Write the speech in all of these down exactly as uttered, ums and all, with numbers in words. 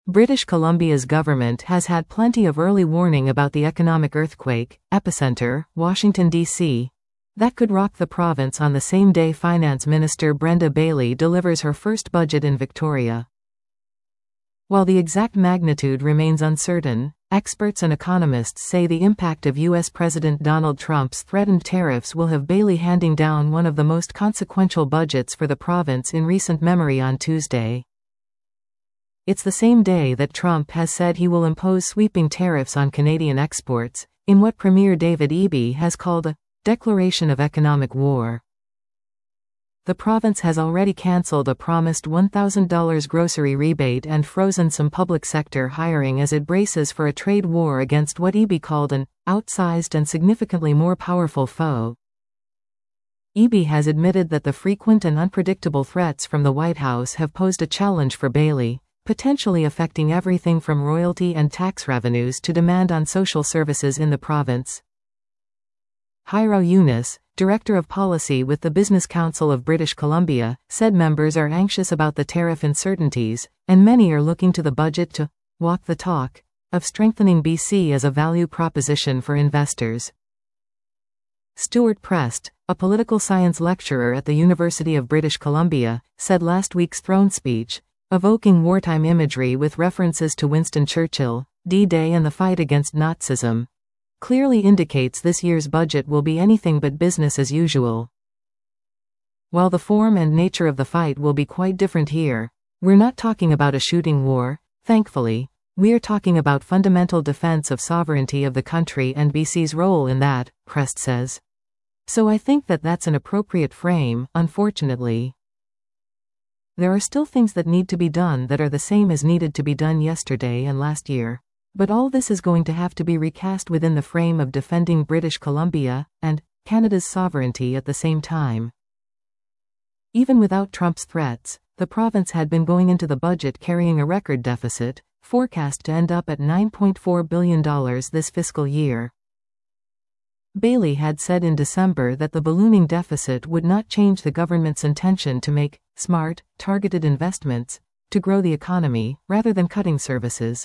British Columbia's government has had plenty of early warning about the economic earthquake, epicenter, Washington, D C, that could rock the province on the same day Finance Minister Brenda Bailey delivers her first budget in Victoria. While the exact magnitude remains uncertain, experts and economists say the impact of U S President Donald Trump's threatened tariffs will have Bailey handing down one of the most consequential budgets for the province in recent memory on Tuesday. It's the same day that Trump has said he will impose sweeping tariffs on Canadian exports, in what Premier David Eby has called a declaration of economic war. The province has already cancelled a promised one thousand dollars grocery rebate and frozen some public sector hiring as it braces for a trade war against what Eby called an outsized and significantly more powerful foe. Eby has admitted that the frequent and unpredictable threats from the White House have posed a challenge for Bailey, potentially affecting everything from royalty and tax revenues to demand on social services in the province. Hiro Yunus, Director of Policy with the Business Council of British Columbia, said members are anxious about the tariff uncertainties, and many are looking to the budget to walk the talk of strengthening B C as a value proposition for investors. Stuart Prest, a political science lecturer at the University of British Columbia, said last week's throne speech, evoking wartime imagery with references to Winston Churchill, D-Day and the fight against Nazism, clearly indicates this year's budget will be anything but business as usual. While the form and nature of the fight will be quite different here, we're not talking about a shooting war, thankfully, we're talking about fundamental defense of sovereignty of the country and B C's role in that, Prest says. So I think that that's an appropriate frame, unfortunately. There are still things that need to be done that are the same as needed to be done yesterday and last year. But all this is going to have to be recast within the frame of defending British Columbia and Canada's sovereignty at the same time. Even without Trump's threats, the province had been going into the budget carrying a record deficit, forecast to end up at nine point four billion dollars this fiscal year. Bailey had said in December that the ballooning deficit would not change the government's intention to make smart, targeted investments to grow the economy, rather than cutting services.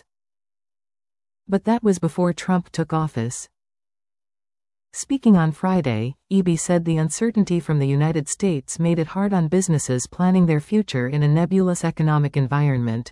But that was before Trump took office. Speaking on Friday, Eby said the uncertainty from the United States made it hard on businesses planning their future in a nebulous economic environment.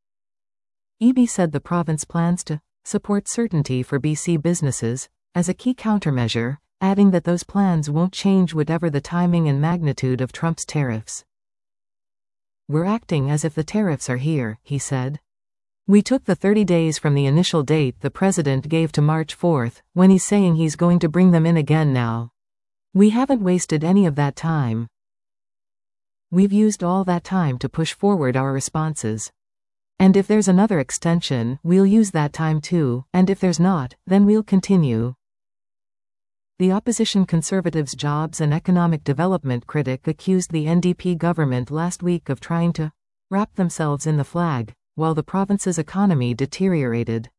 Eby said the province plans to support certainty for B C businesses as a key countermeasure, adding that those plans won't change whatever the timing and magnitude of Trump's tariffs. We're acting as if the tariffs are here, he said. We took the thirty days from the initial date the president gave to March fourth, when he's saying he's going to bring them in again now. We haven't wasted any of that time. We've used all that time to push forward our responses. And if there's another extension, we'll use that time too, and if there's not, then we'll continue. The opposition Conservatives' jobs and economic development critic accused the N D P government last week of trying to wrap themselves in the flag, while the province's economy deteriorated.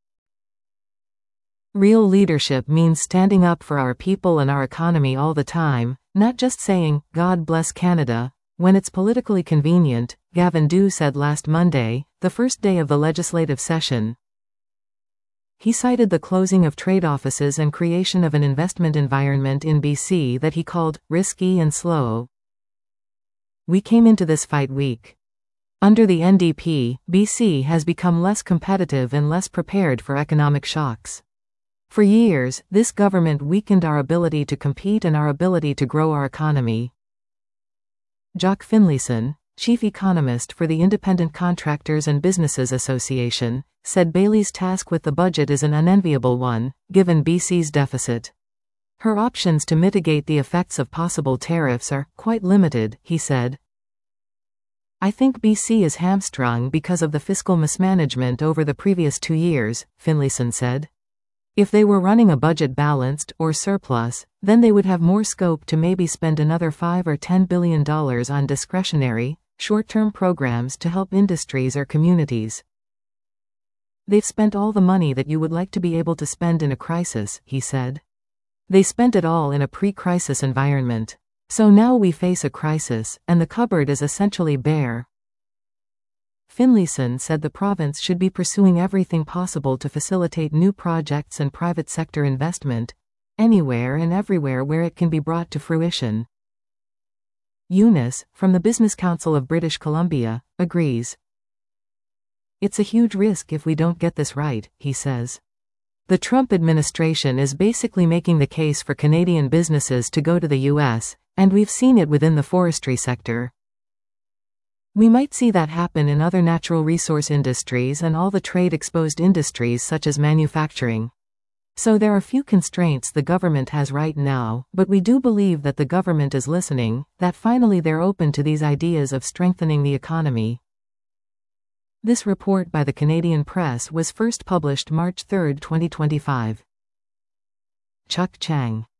Real leadership means standing up for our people and our economy all the time, not just saying, "God bless Canada," when it's politically convenient, Gavin Dew said last Monday, the first day of the legislative session. He cited the closing of trade offices and creation of an investment environment in B C that he called risky and slow. We came into this fight weak. Under the N D P, B C has become less competitive and less prepared for economic shocks. For years, this government weakened our ability to compete and our ability to grow our economy. Jock Finlayson, chief economist for the Independent Contractors and Businesses Association, said Bailey's task with the budget is an unenviable one, given B C's deficit. Her options to mitigate the effects of possible tariffs are quite limited, he said. I think B C is hamstrung because of the fiscal mismanagement over the previous two years, Finlayson said. If they were running a budget balanced or surplus, then they would have more scope to maybe spend another five or ten billion dollars on discretionary, short-term programs to help industries or communities. They've spent all the money that you would like to be able to spend in a crisis, he said. They spent it all in a pre-crisis environment. So now we face a crisis, and the cupboard is essentially bare. Finlayson said the province should be pursuing everything possible to facilitate new projects and private sector investment, anywhere and everywhere where it can be brought to fruition. Yunus, from the Business Council of British Columbia, agrees. It's a huge risk if we don't get this right, he says. The Trump administration is basically making the case for Canadian businesses to go to the U S, and we've seen it within the forestry sector. We might see that happen in other natural resource industries and all the trade-exposed industries such as manufacturing. So there are few constraints the government has right now, but we do believe that the government is listening, that finally they're open to these ideas of strengthening the economy. This report by the Canadian Press was first published March third, twenty twenty-five. Chuck Chang.